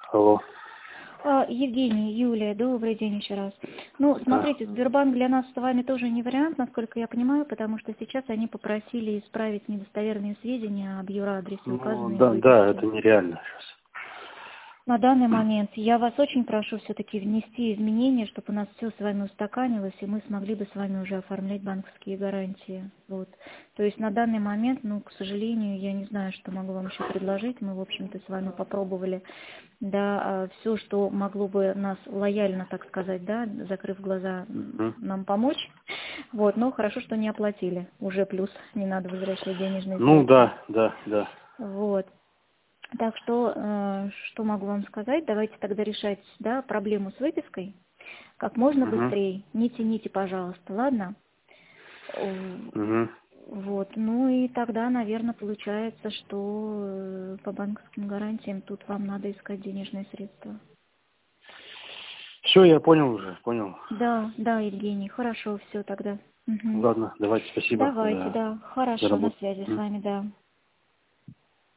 Алло. Евгений, Юлия, добрый день еще раз. Ну, Да. смотрите, Сбербанк для нас с вами тоже не вариант, насколько я понимаю, потому что сейчас они попросили исправить недостоверные сведения об юрадресе, Ну, указанные в да, да, выписке. это нереально сейчас. На данный момент я вас очень прошу все-таки внести изменения, чтобы у нас все с вами устаканилось, и мы смогли бы с вами уже оформлять банковские гарантии. Вот. То есть на данный момент, ну, к сожалению, я не знаю, что могу вам еще предложить. Мы, в общем-то, с вами попробовали, да, все, что могло бы нас лояльно, так сказать, да, закрыв глаза, Мгм. нам помочь. Вот, но хорошо, что не оплатили. Уже плюс, не надо возвращать денежные Ну, средства. да. Вот. Так что, что могу вам сказать? Давайте тогда решать, да, проблему с выпиской как можно Угу. быстрее. Не тяните, пожалуйста, ладно? Угу. Вот, ну и тогда, наверное, получается, что по банковским гарантиям тут вам надо искать денежные средства. Все, я понял уже, понял. Да, да, Евгений, хорошо, все тогда. Мгм. Ладно, давайте, спасибо Давайте, да, за хорошо, на работу. связи с вами, да.